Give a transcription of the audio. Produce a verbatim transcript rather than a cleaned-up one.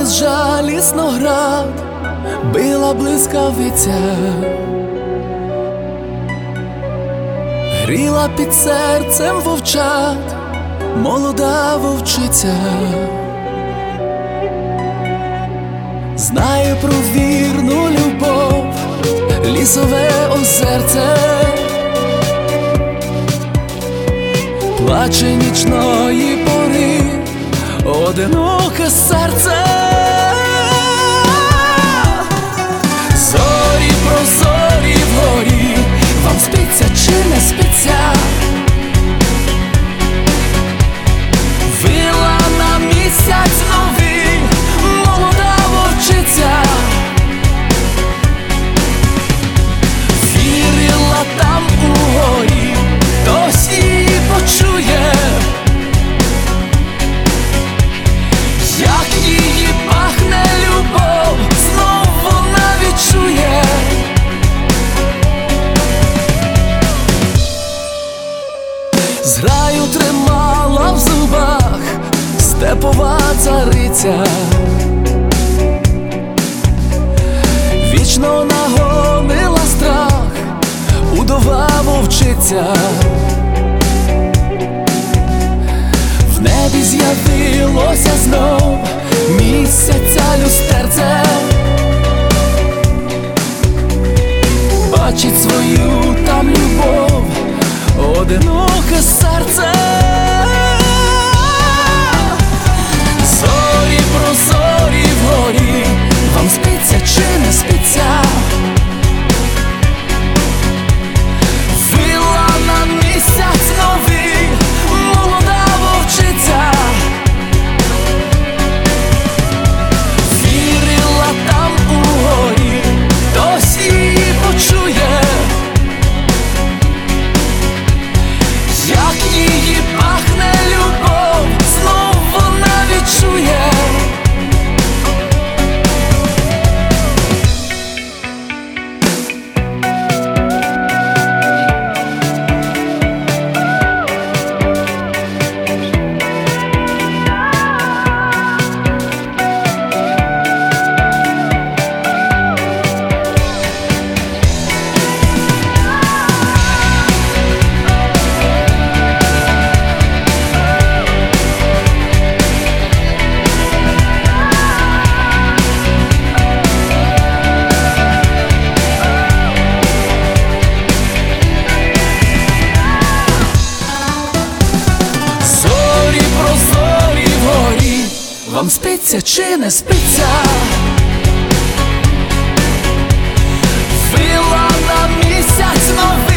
безжалісно град, била блискавиця, гріла під серцем вовчат молода вовчиця. Знає про вірну любов лісове озерце, плаче нічної пори одиноке серце. Зорі прозорі вгорі, вам спиться чи не спиться? Вила на місяць новий молода вовчиця, вірила там угорі, хтось її почує, як її пахне любов, знов вона відчує. Зграю тримала в зубах степова цариця, вічно нагонила страх удова вовчиця. В небі з'явилося знов місяця люстерце, бачить свою там любов одиноке серце. Зорі прозорі вгорі, вам спиться чи не спиться? Вила на місяць новий молода вовчиця, вірила там угорі, хтось її почує, як її пахне любов, знов вона відчує. Вам спиться чи не спиться? Вила на місяць новий